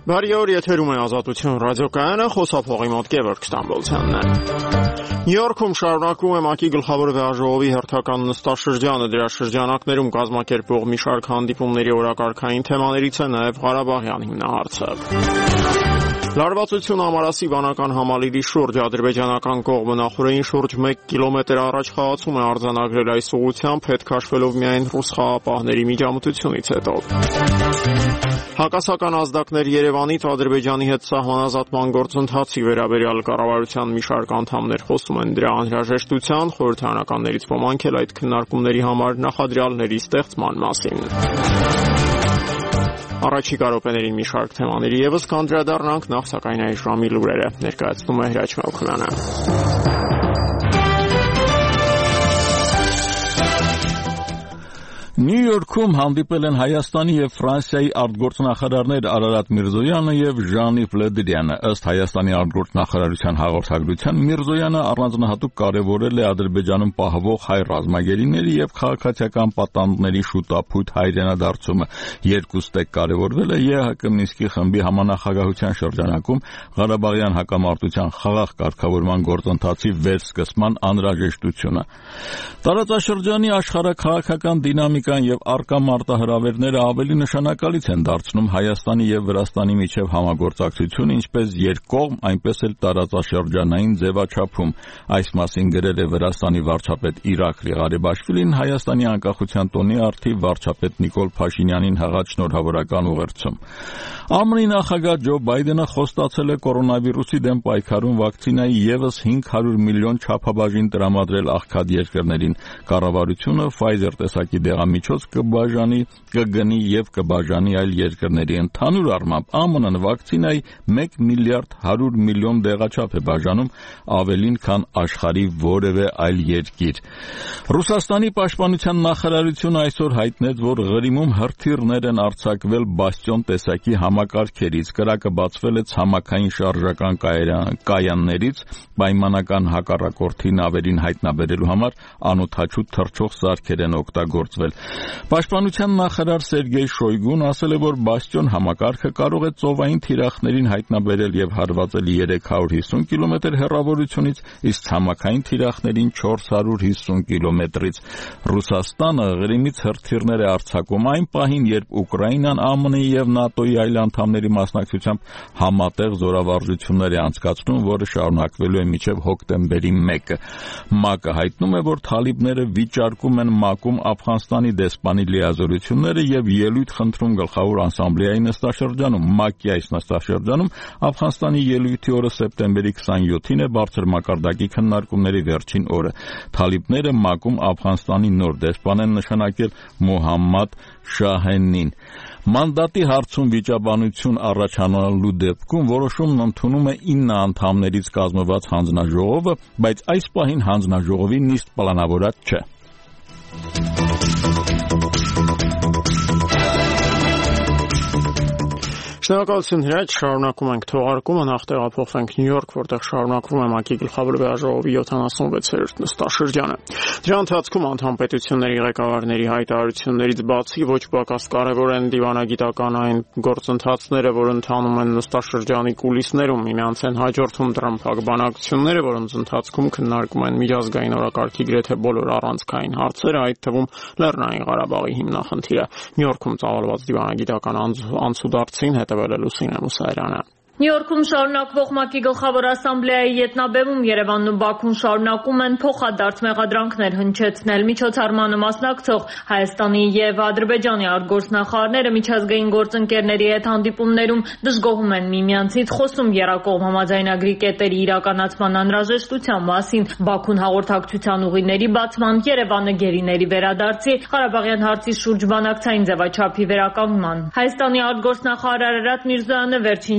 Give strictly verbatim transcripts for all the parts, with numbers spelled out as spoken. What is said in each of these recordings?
Բարի օր, եթերում է Ազատություն ռադիոկայանը, խոսափողի մոտ Գևորգ Ստամբոլցյանն է։ Նյու Յորքում շարունակվում է ՄԱԿ-ի գլխավոր վեհաժողովի հերթական նստաշրջանը, դրա շրջանակներում կազմակերպվող մի շարք հանդիպումների օրակարգային թեմաներից է նաև Ղարաբաղյան հիմնահարցը։ Լարվածություն ամարասի վանական համալիրի շուրջ ադրբեջանական կողմը նախորդին շուրջ մեկ կիլոմետր առաջ խաղացում է արձանագրել այս ուղղությամբ, հետ քաշվելով միայն ռուս խաղապահների միջամտությունից հետո։ Հակասական ազդակներ Երևանից Ադրբեջանի հետ սահմանազատման գործընթացի վերաբերյալ կառավարության մի շարք անդամներ խոսում են դրա անհրաժեշտության, խորհրդարանականներից ոմանք էլ այդ քննարկումների համար նախադրյալների ստեղծման մասին։ Առաջիկա րոպեներին մի շարք թեմաների ևս կանդրադառնանք, նախ սակայն այս ժամի լուրերը ներկայացնում է Հրաչ Մելքոնյանը։ Նյու Յորքում հանդիպել են Հայաստանի եւ Ֆրանսիայի արտգործնախարարներ Արարատ Միրզոյանը եւ Ժան-Իվ Լե Դրյանը։ Ըստ Հայաստանի արտգործնախարարության հաղորդագրության, Միրզոյանը առանձնահատուկ կարևորել է Ադրբեջանում պահվող հայ ռազմագերիների եւ քաղաքացիական պատանդների շուտապույտ հայրենադարձումը։ Երկու ստեկ կարևորվել է ԵՀԿ Մինսկի խմբի համանախագահության շրջանակում Ղարաբաղյան հակամարտության խաղաղ կարգավորման գործընթացի վերսկսման անհրաժեշտությունը։ Տարածաշրջանի աշխարհաքաղաքական դինամիկա եւ արկա մարտահրավերները ավելի նշանակալից են դարձնում Հայաստանի եւ Վրաստանի միջև համագործակցությունը, ինչպես երկկողմ, այնպես էլ տարածաշրջանային ձևաչափում։ Այս մասին գրել է Վրաստանի վարչապետ Իրաքլի Ղարիբաշվիլին Հայաստանի անկախության տոնի առթիվ վարչապետ Նիկոլ Փաշինյանին հղած շնորհավորական ուղերձում։ ԱՄՆ-ի նախագահ Ջո Բայդենը խոստացել է կորոնավիրուսի դեմ պայքարում վակցինայի եւս հինգ հարյուր միլիոն չափաբաժին տրամադրել աղքատ երկրներին։ Կառավարությունը Pfizer տեսակի դեղամիջոց կբաժանի, կգնի եւ կբաժանի այլ երկրների։ Ընդհանուր առմամբ ԱՄՆ-ն վակցինայի մեկ միլիարդ հարյուր միլիոն դեղաչափ է բաժանում, ավելին, քան աշխարհի որևէ այլ երկիր։ Ռուսաստանի պաշտպանության նախարարությունը այսօր հայտնեց, որ Ղրիմում հրթիռներ են արձակվել Բաստիոն տեսակի համակարգերից։ Կրակը բացվել է ցամաքային շարժական կայաններից, պայմանական հակառակորդի նավերին հայտնաբերելու համար անօդաչու թռչող սարքեր են օգտագործվել։ Պաշտպանության նախարար Սերգեյ Շոյգուն ասել է, որ Բաստիոն համակարգը կարող է ծովային թիրախներին հայտնաբերել եւ հարվածել երեք հարյուր հիսուն կիլոմետր հեռավորությունից, իսկ ցամաքային թիրախներին չորս հարյուր հիսուն կիլոմետրից։ Ռուսաստանը Ղրիմից հրթիռներ է արձակում այն պահին, երբ Ուկրաինան ԱՄՆ-ի եւ ՆԱՏՕ-ի այլ անդամների մասնակցությամբ համատեղ զորավարժություններ է անցկացնում, որը շարունակվելու է մինչև հոկտեմբերի մեկը։ ՄԱԿ-ը հայտնում է, որ թալիբները վիճարկում են ՄԱԿ-ում Աֆղանստանի դեսպանի լիազորությունները եւ ելույթ խնդրում գլխավոր ասամբլեայի նստաշրջանում։ ՄԱԿ-ի այս նստաշրջանում Աֆղանստանի ելույթի օրը սեպտեմբերի քսանյոթին է բարձր մակարդակի քննարկումների վերջին օրը։ Թալիբները ՄԱԿ-ում Աֆղանստանի նոր դեսպան են նշանակել Մոհամմադ Շահենին։ Մանդատի հարցում վիճաբանություն առաջանալու դեպքում որոշումն ընդունում է ինը անդամներից կազմված հանձնաժողովը, բայց այս պահին հանձնաժողովի նիստ պլանավորած չէ։ Շնորհակալություն Հրաչ, շարունակում ենք թողարկումը, նախ տեղափոխվենք Նյու Յորք, որտեղ շարունակվում է ՄԱԿ-ի գլխավոր վեհաժողովի յոթանասունվեցերորդ նստաշրջանը։ Դրա ընթացքում անդամ պետությունների ղեկավարների հայտարարություններից բացի ոչ պակաս կարևոր են դիվանագիտական այն գործընթացները, որ ընթանում են նստաշրջանի կուլիսներում, միմյանց են հաջորդում տրամփակ բանակցությունները, որոնց ընթացքում քննարկում են միջազգային օրակարգի գրեթե բոլոր առանցքային հարցերը, այդ թվում Լեռնային Ղարաբաղի հիմնախնդիրը։ Նյու Յորքում ծավալված դիվանագիտական անցուդարձին հետևել է Լուսինե Մուսայրյանը։ Նյու Յորքում շարունակվող ՄԱԿ-ի գլխավոր ասամբլեայի ետնաբեմում Երևանն ու Բաքուն շարունակում են փոխադարձ մեղադրանքներ հնչեցնել։ Միջոցառմանը մասնակցող Հայաստանի եւ Ադրբեջանի արտգործնախարարները միջազգային գործընկերների հետ հանդիպումներում դժգոհում են միմյանցից, խոսում եռակողմ համաձայնագրի կետերի իրականացման անհրաժեշտության մասին, Բաքուն հաղորդակցության ուղիների բացման, Երևանը գերիների վերադարձի, Ղարաբաղյան հարցի շուրջ բանակցային ձևաչափի վերականգնման։ Հայաստանի արտգործնախարար Արարատ Միրզոյանը վերջին երկու օրերի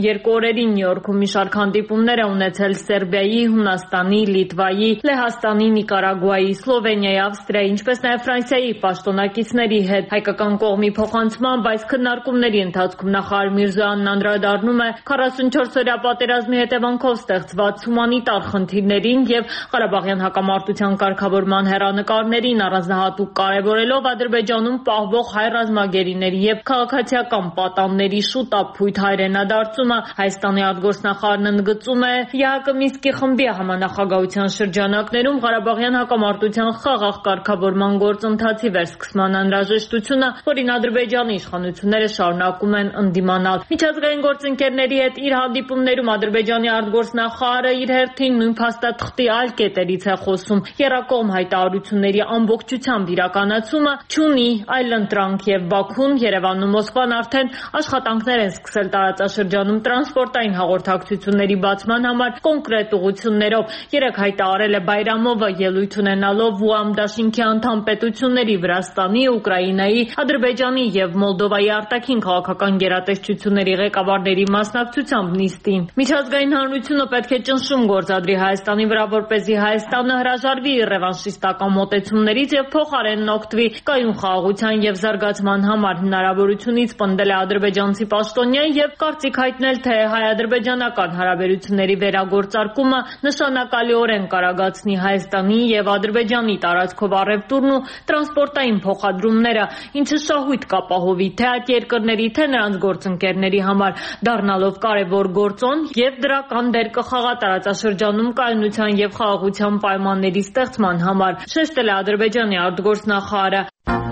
օրերին Նյու Յորքում մի շարք հանդիպումներ է ունեցել Սերբիայի, Հունաստանի, Լիտվայի, Լեհաստանի, Նիկարագուայի, Սլովենիայի, Ավստրիայի, ինչպես նաև Ֆրանսիայի պաշտոնակիցների հետ։ Հայկական կողմի փոխանցմամբ այս քննարկումների ընթացքում նախարար Միրզոյանն անդրադառնում է քառասունչորսօրյա պատերազմի հետևանքով ստեղծված հումանիտար խնդիրներին եւ Ղարաբաղյան հակամարտության կարգավորման հեռանկարներին, առանձնահատուկ կարևորելով Ադրբեջանում պահվող հայ ռազմագերիների եւ քաղաքացիական պատանների շուտափույթ հայրենադարձումը։ Հայաստանի արտգործնախարարն ընդգծում է ԵԱՀԿ Մինսկի խմբի համանախագահության շրջանակներում Ղարաբաղյան հակամարտության խաղաղ կարգավորման գործընթացի վերսկսման անհրաժեշտությունը, որին Ադրբեջանի իշխանությունները շարունակում են ընդդիմանալ։ Միջազգային գործընկերների հետ իր հանդիպումներում Ադրբեջանի արտգործնախարարը իր հերթին նույն փաստաթղթի այլ կետերից է խոսում։ Եռակողմ հայտարարությունների ամբողջությամբ իրականացումը չունի այլընտրանք եւ Բաքուն, Երևանն ու Մոսկվան արդեն աշխատանքներ են սկսել տարածաշրջանում տրանսպորտային հաղորդակցությունների բացման համար կոնկրետ ուղղություններով։ Երեկ հայտարարել է Բայրամովը ելույթ ունենալով ՈՒԱՄ դաշինքի անդամ պետությունների Վրաստանի, Ուկրաինայի, Ադրբեջանի եւ Մոլդովայի արտաքին քաղաքական գերատեսչությունների ղեկավարների մասնակցությամբ նիստին։ Միջազգային հանրությունը պետք է ճնշում գործադրի Հայաստանի վրա, որպեսզի Հայաստանը հրաժարվի ռևանշիստական մոտեցումներից եւ փոխարենն օգտվի կայուն խաղաղության եւ զարգացման համար հնարավորությունից, պնդել է ադրբեջանցի պաշտոնյան եւ կարծիք հայտնել, թե հայ-ադրբեջանական հարաբերությունների վերագործարկումը նշանակալիորեն կարագացնի Հայաստանի եւ Ադրբեջանի տարածքով առևտուրն ու տրանսպորտային փոխադրումները, ինչը շահույթ կապահովի թե այդ երկրների, թե նրանց գործընկերների համար, դառնալով կարևոր գործոն եւ դրական դեր կխաղա տարածաշրջանում կայունության եւ խաղաղության պայմանների ստեղծման համար, շեշտել է Ադրբեջանի արտգործնախարարը։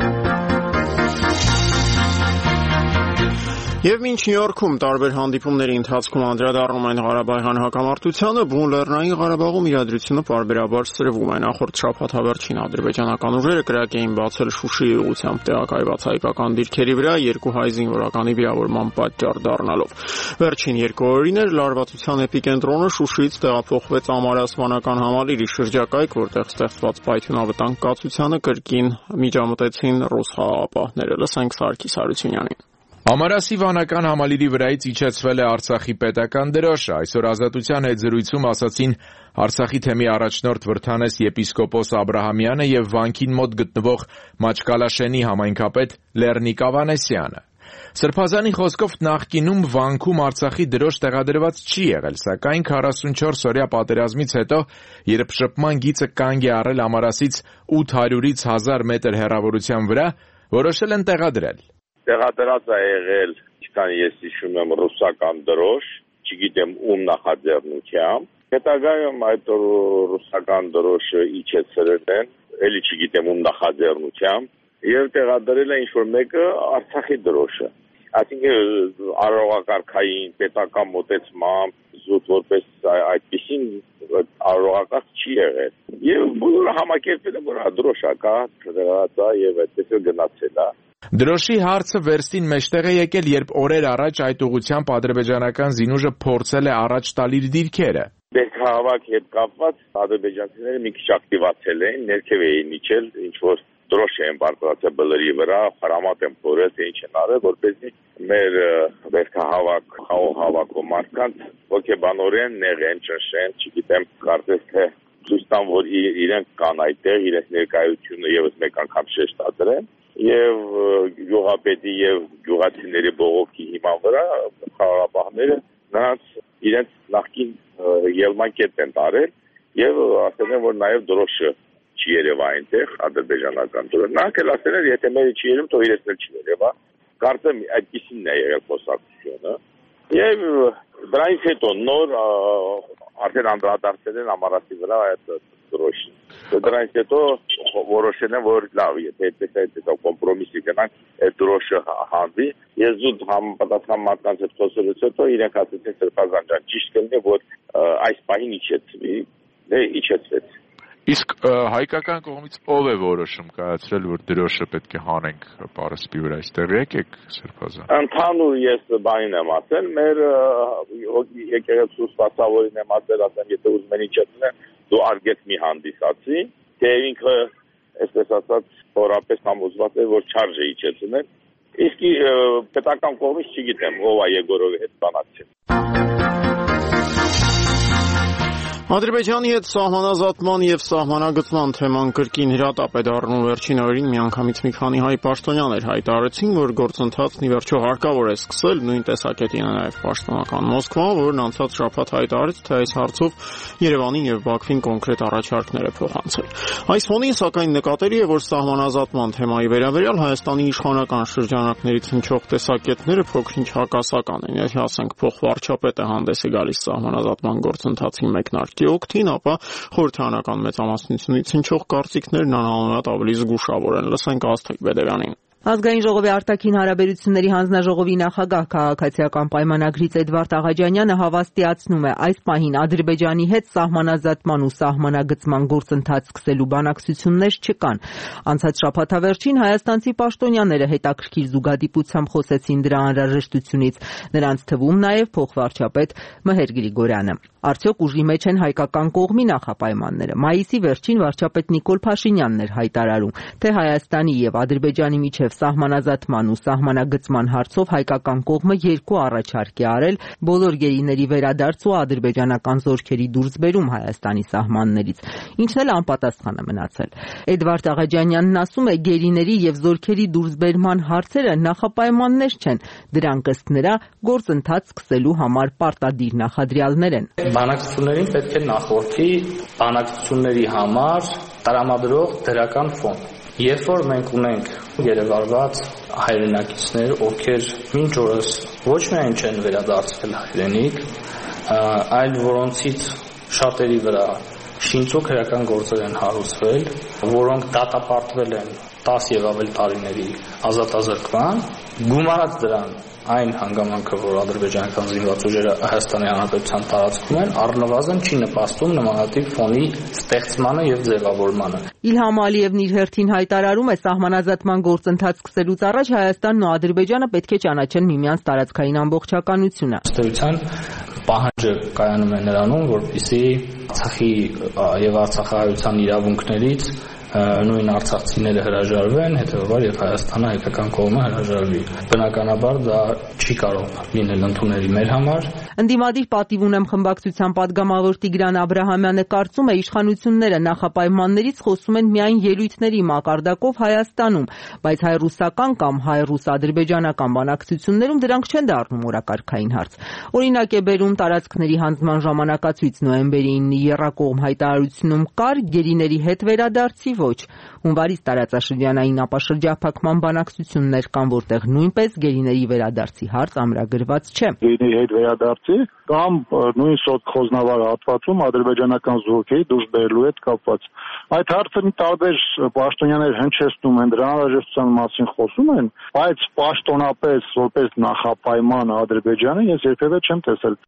Եվ մինչ Նյու Յորքում տարբեր հանդիպումների ընթացքում անդրադառնում են Ղարաբաղյան հակամարտությանը, բուն Լեռնային Ղարաբաղում իրադրությունը պարբերաբար սրվում է։ Նախորդ շաբաթ հավերժին ադրբեջանական ուժերը կրակ էին բացել Շուշիի ուղղությամբ տեղակայված հայկական դիրքերի վրա, երկու հայ զինվորականի վիրավորման պատճառ դառնալով։ Վերջին երկու օրերին էր լարվածության էպիկենտրոնը Շուշիից տեղափոխվեց Ամարա ասմանական համալիրի շրջակայք, որտեղ ստեղծված պայթյունավտանգ կացությանը կրկին միջամտեցին ռուս խաղաղապահները։ Լսենք Սարգիս Հարությունյանին։ Ամարասի վանական համալիրի վրայից իջեցվել է Արցախի պետական դրոշը։ Այսօր Ազատության հետ զրույցում ասացին Արցախի թեմի առաջնորդ Վրդանես եպիսկոպոս Աբրահամյանը եւ վանքին մոտ գտնվող Մաչկալաշենի համայնքապետ Լեռնիկ Ավանեսյանը։ Սրբազանի խոսքով նախկինում վանքում Արցախի դրոշ տեղադրված չի եղել, սակայն քառասունչորսօրյա պատերազմից հետո, երբ շփման գիծը կանգ է առել Ամարասից ութ հարյուրից հազար մետր հեռավորության վրա, որոշել են տեղադրել։ Տեղադրած է եղել, ինչքան ես հիշում եմ, ռուսական դրոշ, չգիտեմ ում նախաձեռնությամբ։ Հետագայում այդ ռուսական դրոշը իջեցրել են, էլի չգիտեմ ում նախաձեռնությամբ, եւ տեղադրել է ինչ-որ մեկը Արցախի դրոշը։ Այսինքն արարողակարգային պետական մոտեցմամբ զուտ որպես այդպեսին արարողակարգ չի եղել։ Եվ բոլորը համակերպել են, որ դրոշա կա, տեղադրած է եւ այդպես գնացել է։ Դրոշի հարցը վերստին մեջտեղ է եկել, երբ օրեր առաջ այդ ուղղությամբ ադրբեջանական զինուժը փորձել է առաջ տալ իր դիրքերը։ Բերքահավաքի հետ կապված ադրբեջանցիները մի քիչ ակտիվացել էին, ներքև էին իջել, ինչ որ դրոշ են բարձրացել բլրի վրա, խրամատ են փորել, թե ինչ են արել, որպեսզի մեր բերքահավաք, խաղող հավաքող մարդկանց հոգեբանորեն նեղեն, ճնշեն, չգիտեմ, կարծես թե ցույց տան, որ իրենք կան այդտեղ, իրենց ներկայությունը եւս մեկ անգամ շեշտադրեն։ Եվ գյուղապետի եւ գյուղացիների բողոքի հիման վրա խաղաղապահները նրանց իրենց նախկին ելման կետն են տարել եւ ասել են, որ նաեւ դրոշը չի երևա այնտեղ ադրբեջանական դրոշ։ Նրանք էլ ասել են, եթե մերը չի երևում, թող իրենց էլ չի երևա։ Կարծեմ այդպեսին է եղել խոսակցությունը։ Եվ դրանից հետո նոր արդեն անդրադարձել են Ամարասի վրա այդ դրոշին։ Դրանից հետո որոշել են, որ լավ, եթե այդպես այդպես կոմպրոմիսի գնանք, այդ դրոշը հանվի։ Ես զուտ համապատասխան մարդկանց հետ խոսելուց հետո իրենք ասեցին Սրբազան ջան, ճիշտ կլինի, որ այս պահին իջեցվի, դե իջեցվեց։ Իսկ հայկական կողմից ով է որոշում կայացրել, որ դրոշը պետք է հանենք պարսպի վրա, այստեղ եկեք Սրբազան։ Ընդհանուր ես բանին եմ ասել, մեր եկեղեցու սպասավորին եմ ասել, ասեմ, եթե ուզում են իջեցնել, դու արգես մի հանդիսացի, թե ինքը, այսպես ասած, խորապես համոզված է, որ չարժե իջեցնել։ Իսկ պետական կողմից չգիտեմ, ով է Եգորովի հետ բանակցել։ Ադրբեջանի հետ սահմանազատման եւ սահմանագծման թեման կրկին հրատապ է դառնում վերջին օրերին միանգամից մի քանի հայ պաշտոնյաներ հայտարարեցին, որ գործընթացն ի վերջո հարկավոր է սկսել, նույն տեսակետին է նաեւ պաշտոնական Մոսկվան, որն անցած շաբաթ հայտարարեց, թե այս հարցով Երևանին եւ Բաքվին կոնկրետ առաջարկներ է փոխանցել։ Այս ֆոնին սակայն նկատելի է, որ սահմանազատման թեմայի վերաբերյալ Հայաստանի իշխանական շրջանակներից հնչող տեսակետները փոքր-ինչ հակասական են, եթե ասենք փոխվարչապետը հանդես է գալիս սահմանազատման գործընթացի մեկնարկի օգտին, ապա խորհրդարանական մեծամասնությունից հնչող կարծիքներն անհամեմատ ավելի զգուշավոր են։ Լսենք Աստղիկ Բեդևյանին։ Ազգային ժողովի արտաքին հարաբերությունների հանձնաժողովի նախագահ քաղաքացիական պայմանագրից Էդվարդ Աղաջանյանը հավաստիացնում է, այս պահին Ադրբեջանի հետ սահմանազատման ու սահմանագծման գործընթաց սկսելու բանակցություններ չկան։ Անցած շաբաթավերջին հայաստանցի պաշտոնյաները հետաքրքիր զուգադիպությամբ խոսեցին դրա անհրաժեշտությունից, նրանց թվում նաև փոխվարչապետ Մհեր Գրիգորյանը։ Արդյոք ուժի մեջ են հայկական կողմի նախապայմանները։ Մայիսի վերջին վարչապետ Նիկոլ Փաշինյանն էր հայտարարում, թե Հայաստանի եւ Ադրբեջանի միջև սահմանազատման ու սահմանագծման հարցով հայկական կողմը երկու առաջարկ է արել բոլոր գերիների վերադարձ ու ադրբեջանական զորքերի դուրսբերում Հայաստանի սահմաններից, ինչն էլ անպատասխան է մնացել։ Էդվարդ Աղաջանյանն ասում է, գերիների եւ զորքերի դուրսբերման հարցերը նախապայմաններ չեն, դրանք ըստ նրա գործընթաց սկսելու համար պարտադիր նախադրյալներ են։ Բանակցություններին պետք է նախորդի բանակցությունների համար տրամադրող դրական ֆոն։ Երբ որ մենք ունենք երևարված հայրենակիցներ, ովքեր մինչ օրս ոչ միայն չեն վերադարձել հայրենիք, այլ որոնցից շատերի վրա շինծու քրեական գործեր են հարուցվել, որոնք դատապարտվել են տաս եւ ավել տարիների ազատազրկման, գումարած դրան այն հանգամանքը, որ ադրբեջանական զինված ուժերը Հայաստանի Հանրապետության տարածքում են, առնվազն չի նպաստում նմանատիպ ֆոնի ստեղծմանը եւ ձևավորմանը։ Իլհամ Ալիևն իր հերթին հայտարարում է, սահմանազատման գործընթաց սկսելուց առաջ Հայաստանն ու Ադրբեջանը պետք է ճանաչեն միմյանց տարածքային ամբողջականությունը։ Ըստեյության պահանջը կայանում է նրանում, որպեսզի Արցախի եւ արցախահայության իրավունքներից նույն արցախցիները հրաժարվեն, հետեւաբար եւ Հայաստանը հայկական կողմը հրաժարվի։ Բնականաբար դա չի կարող լինել ընդունելի մեր համար։ Ընդդիմադիր պատիվ ունեմ խմբակցության падգամավոր Տիգրան Աբրահամյանը կարծում է, իշխանությունները նախապայմաններից խոսում են միայն ելույթների մակարդակով Հայաստանում, բայց հայ-ռուսական կամ հայ-ռուս-ադրբեջանական բանակցություններում դրանք չեն դառնում օրակարգային հարց։ Օրինակ է բերում տարածքների հանձնման ժամանակացույց նոյեմբերի ինը եռակողմ հայտարարությունում կար, գերիների հետ վերադարձի ոչ։ Հունվարից տարածաշրջանային ապաշրջափակման բանակցություններ կան, որտեղ նույնպես գերիների վերադարձի հարց ամրագրված չէ։ Գերիների հետ վերադարձի կամ նույն սոցխոզնավար հատվածում ադրբեջանական զորքերի դուրս բերելու հետ կապված։ Այդ հարցը տարբեր պաշտոնյաներ հնչեցնում են, դրա անհրաժեշտության մասին խոսում են, բայց պաշտոնապես որպես նախապայման Ադրբեջանը ես երբևէ չեմ տեսել։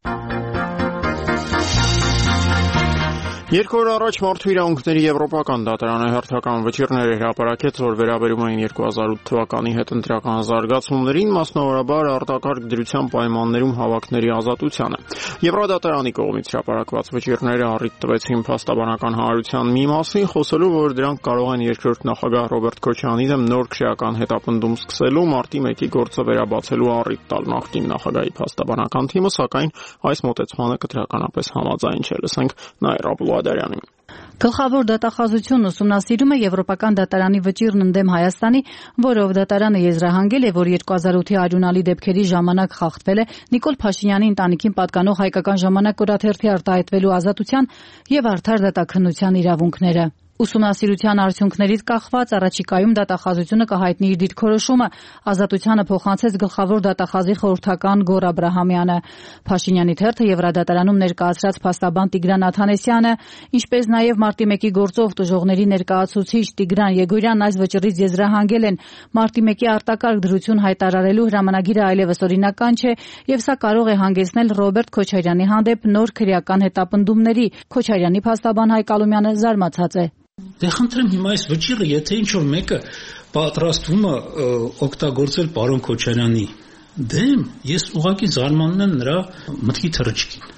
Երկու օր առաջ Մարդու իրավունքների եվրոպական դատարանը հերթական վճիռներ հրապարակեց, որ վերաբերում էին երկու հազար ութ թվականի հետընտրական զարգացումներին, մասնավորաբար արտակարգ դրության պայմաններում հավաքների ազատությանը։ Եվրոդատարանի կողմից հրապարակված վճիռները առիթ տվեցին փաստաբանական հանրության մի մասին, խոսելով, որ դրանք կարող են երկրորդ նախագահ Ռոբերտ Քոչարյանի դեմ նոր քրեական հետապնդում սկսելու, մարտի մեկի գործը վերաբացելու առիթ տալ նախկին նախագահի փաստաբանական թիմը, սակայն այս մոտեցմանը կտրականապես համաձայն չէ։ Լսենք Նաիրա Բուլադարյանին։ Գլխավոր դատախազությունն ուսումնասիրում է Եվրոպական դատարանի վճիռն ընդդեմ Հայաստանի, որով դատարանը եզրահանգել է, որ երկու հազար ութի արյունալի դեպքերի ժամանակ խախտվել է Նիկոլ Փաշինյանի ընտանիքին պատկանող հայկական ժամանակ օրաթերթի արտահայտվելու ազատության եւ արդար դատաքննության իրավունքները։ Ուսումնասիրության արդյունքներից կախված առաջիկայում դատախազությունը կհայտնի իր դիրքորոշումը, ազատությանը փոխանցեց գլխավոր դատախազի խորհրդական Գոռ Աբրահամյանը։ Փաշինյանի թերթը Եվրադատարանում ներկայացրած փաստաբան Տիգրան Աթանեսյանը, ինչպես նաև մարտի մեկի գործով տուժողների ներկայացուցիչ Տիգրան Եգորյանն այս վճռից եզրահանգել են, մարտի մեկի արտակարգ դրություն հայտարարելու հրամանագիրը այլևս օրինական չէ եւ սա կարող է հանգեցնել Ռոբերտ Քոչարյանի հանդեպ նոր քրեական հետապնդումների։ Քոչարյանի փաստաբան Հայկ Ալոմյանը զարմացած է։ Դե խնդրեմ հիմա այս վճիռը, եթե ինչ-որ մեկը պատրաստվում է օգտագործել պարոն Քոչարյանի դեմ, ես ուղղակի զարմանում եմ նրա մտքի թռիչքին։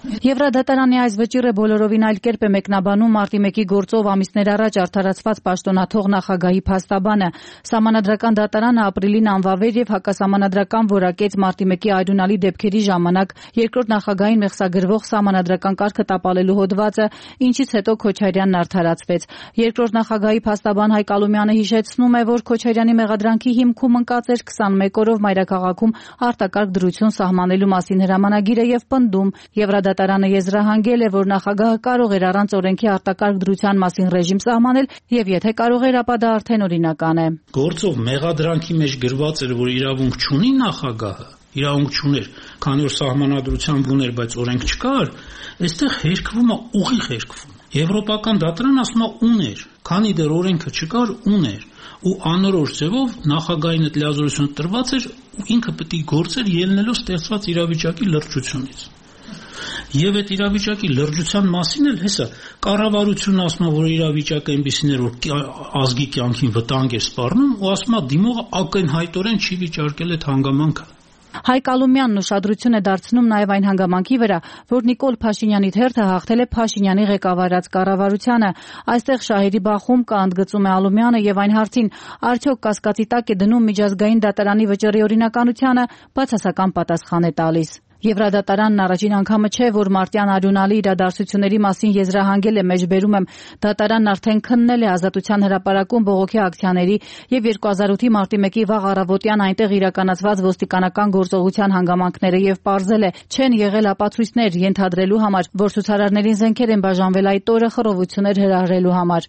Եվրադատարանի այս վճիռը բոլորովին այլ կերպ է մեկնաբանում մարտի մեկի գործով ամիսներ առաջ արդարացված պաշտոնաթող նախագահի փաստաբանը։ Սահմանադրական դատարանը ապրիլին անվավեր եւ հակասահմանադրական որակեց մարտի մեկի այդունալի դեպքերի ժամանակ երկրորդ նախագահին մեղսագրվող սահմանադրական կարգը տապալելու հոդվածը, ինչից հետո Քոչարյանն արդարացվեց։ Երկրորդ նախագահի փաստաբան Հայկ Ալումյանը հիշեցնում է, որ Քոչարյանի մեղադրանքի հիմքում ընկած էր քսանմեկ օրով մայրաքաղաքում արտակարգ դրություն սահմանելու մասին հրամանագիրը եւ պնդում Եվրադատարանը եզրահանգել է, որ նախագահը կարող էր առանց օրենքի արտակարգ դրության մասին ռեժիմ սահմանել եւ եթե կարող էր, ապա դա արդեն օրինական է։ Գործով մեղադրանքի մեջ գրված էր, որ իրավունք չունի նախագահը, իրավունք չուներ, քանի որ սահմանադրության ուներ, բայց օրենք չկար, այստեղ հերկվում է, ուղիղ հերկվում։ Եվրոպական դատարանն ասում է ուներ, քանի դեռ օրենքը չկար, ուներ, ու անորոշ ձևով նախագահին այդ լիազորությունը տրված էր ու ինքը պետք է գործեր ելնելով ստեղծված իրավիճակի լրջությունից։ Եվ այդ իրավիճակի լրջության մասին էլ հեսա կառավարությունն ասում է, որ իրավիճակը այնպիսին էր, որ ազգի կյանքին վտանգ էր սպառնում ու ասում է դիմողը ակնհայտորեն չի վիճարկել այդ հանգամանքը։ Հայկ Ալումյանն ուշադրություն է դարձնում նաև այն հանգամանքի վրա, որ Նիկոլ Փաշինյանի թերթը հաղթել է Փաշինյանի ղեկավարած կառավարությանը։ Այստեղ շահերի բախում կա, ընդգծում է Ալումյանը եւ այն հարցին, արդյոք կասկածի տակ է դնում միջազգային դատարանի վճռի օրինականությանը, բացասական պատասխան է տալիս։ Եվրադատարանն առաջին անգամը չէ, որ մարտյան արյունալի իրադարձությունների մասին եզրահանգել է, մեջբերում եմ, դատարանն արդեն քննել է Ազատության հրապարակում բողոքի ակցիաների եւ երկու հազար ութի մարտի մեկի վաղ առավոտյան այնտեղ իրականացված ոստիկանական գործողության հանգամանքները եւ պարզել է, չեն եղել ապացույցներ ենթադրելու համար, որ ցուցարարներին զենքեր են բաժանվել այդ օրը խռովություններ հրահրելու համար։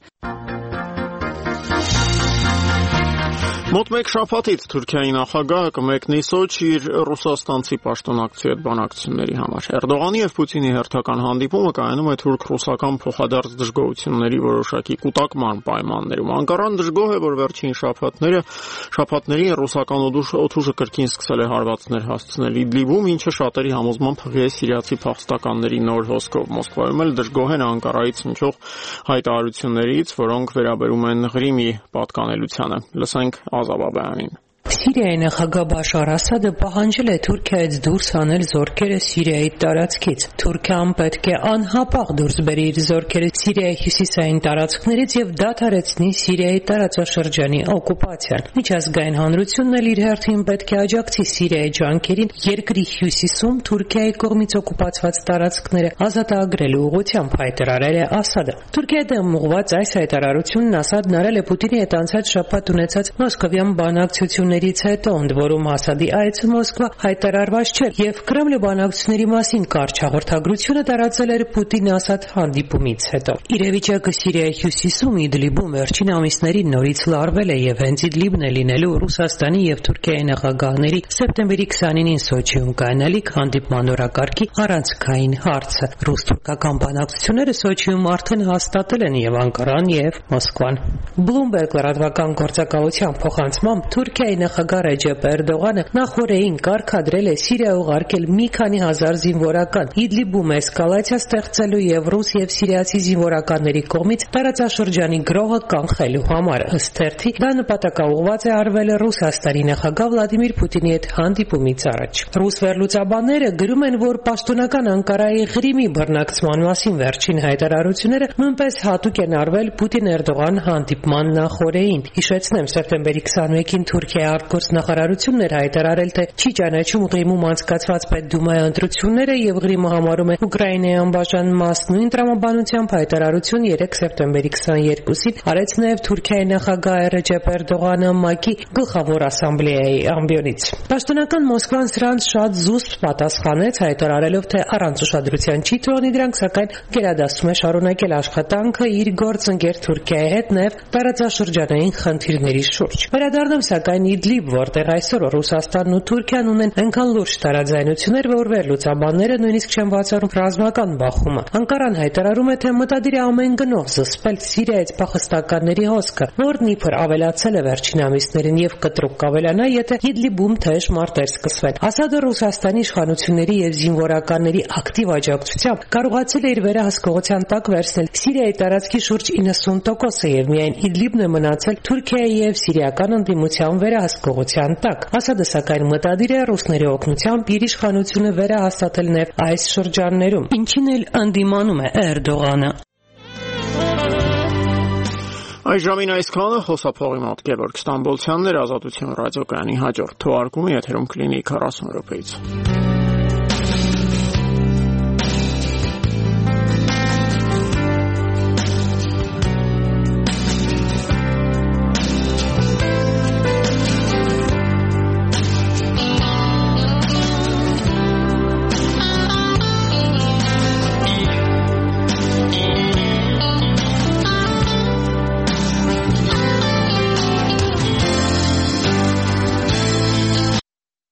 Մոտ մեկ շաբաթից Թուրքիայի նախագահը կմեկնի Սոչի իր ռուսաստանցի պաշտոնակցի հետ բանակցությունների համար։ Էրդողանի եւ Պուտինի հերթական հանդիպումը կայանում է թուրք-ռուսական փոխադարձ դժգոհությունների որոշակի կուտակման պայմաններում։ Անկարան դժգոհ է, որ վերջին շաբաթները շաբաթներին ռուսական օդուժը կրկին սկսել է հարվածներ հասցնել Իդլիբում, ինչը շատերի համոզմամբ փղի է սիրիացի փախստականների նոր հոսքով։ Մոսկվայում էլ դժգոհ են Անկարայից հնչող հայտարարություններից, որոնք վերաբերում են Ղրիմի պատկանելությանը։ Լսենք Ազաբաբյանին։ Սիրիայի նախագահ Բաշար Ասադը պահանջել է Թուրքիայից դուրս հանել զորքերը Սիրիայի տարածքից։ Թուրքիան պետք է անհապաղ դուրս բերի իր զորքերը Սիրիայի հյուսիսային տարածքներից եւ դադարեցնի Սիրիայի տարածաշրջանի օկուպացիան։ Միջազգային հանրությունն էլ իր հերթին պետք է աջակցի Սիրիայի ջանքերին երկրի հյուսիսում Թուրքիայի կողմից օկուպացված տարածքները ազատագրելու ուղղությամբ, հայտարարել է Ասադը։ Թուրքիայի դեմ ուղղված այս հայտարարությունն Ասադն արել է Պուտինի հետ անցած շաբաթ ունեցած մոսկովյան բանակցությունների հետո, ընդ որում Ասադի այցը Մոսկվա հայտարարված չէր եւ Կրեմլի բանակցությունների մասին կարճ հաղորդագրությունը տարածել էր Պուտին-Ասադ հանդիպումից հետո։ Իրավիճակը Սիրիայի հյուսիսում Իդլիբում վերջին ամիսներին նորից լարվել է եւ հենց Իդլիբն է լինելու Ռուսաստանի եւ Թուրքիայի նախագահների սեպտեմբերի քսանինին Սոչիում կայանալիք հանդիպման օրակարգի առանցքային հարցը։ Ռուս-թուրքական բանակցությունները Սոչիում արդեն հաստատել են եւ Անկարան եւ Մոսկվան։ Bloomberg լրատվական գործակալության փոխանցմամբ Թուրքիայի նախագահ Ռեջեփ Էրդողանը նախորդին կարգադրել է Սիրիա ուղարկել մի քանի հազար զինվորական Իդլիբում էսկալացիա ստեղծելու եւ ռուս եւ սիրիացի զինվորականների կողմից տարածաշրջանի գրոհը կանխելու համար։ Ըստ թերթի, դա նպատակաուղղված է արվել Ռուսաստանի նախագահ Վլադիմիր Պուտինի հետ հանդիպումից առաջ։ Ռուս վերլուծաբանները գրում են, որ պաշտոնական Անկարայի Ղրիմի բռնակցման մասին վերջին հայտարարությունները նույնպես հատուկ են արվել Պուտին-Էրդողան հանդիպման նախորդին։ Հիշեցնեմ, սեպտեմբերի քսանմեկին Թուրքիայի արտգործնախարարությունն էր հայտարարել, թե չի ճանաչում Ղրիմում անցկացված պետդումայի ընտրությունները եւ Ղրիմը համարում է Ուկրաինայի անբաժան մաս։ Նույն տրամաբանությամբ հայտարարություն երեկ սեպտեմբերի քսաներկուսին արեց նաեւ Թուրքիայի նախագահ Ռեջեփ Էրդողանը ՄԱԿ-ի գլխավոր ասամբլեայի ամբիոնից։ Պաշտոնական Մոսկվան սրան շատ զուսպ պատասխանեց, հայտարարելով, թե առանց ուշադրության չի թողնի դրանք, սակայն գերադասում է շարունակել աշխատանքը իր գործընկեր Թուրքիայի հետ նաեւ տարածաշրջանային խնդիրների շուրջ։ Վերադառնում սակայն Իդլիբ, որտեղ այսօր Ռուսաստանն ու Թուրքիան ունեն այնքան լուրջ տարաձայնություններ, որ վերլուծաբանները նույնիսկ չեն բացառում ռազմական բախումը։ Անկարան հայտարարում է, թե մտադիր է ամեն գնով զսպել Սիրիայից փախստականների հոսքը, որն իբր ավելացել է վերջին ամիսներին եւ կտրուկ կավելանա, եթե Իդլիբում թեժ մարտեր սկսվեն։ Ասադը Ռուսաստանի իշխանությունների եւ զինվորականների ակտիվ աջակցությամբ կարողացել է իր վերահսկողության տակ վերցնել Սիրիայի տարածքի շուրջ իննսուն տոկոսը եւ միայն Իդլիբն է մնացել Թուրքիայի եւ սիրիական ընդդիմության վերահսկողության վերահսկողության տակ։ Ասադը սակայն մտադիր է ռուսների օգնությամբ իր իշխանությունը վերահաստատել նաև այս շրջաններում, ինչին էլ ընդդիմանում է Էրդողանը։ Այս ժամին այսքանը խոսափողի մոտ Գևորգ Ստամբոլցյանն էր, Ազատություն ռադիոկայանի հաջորդ թողարկումը եթերում կլինի քառասուն րոպեից։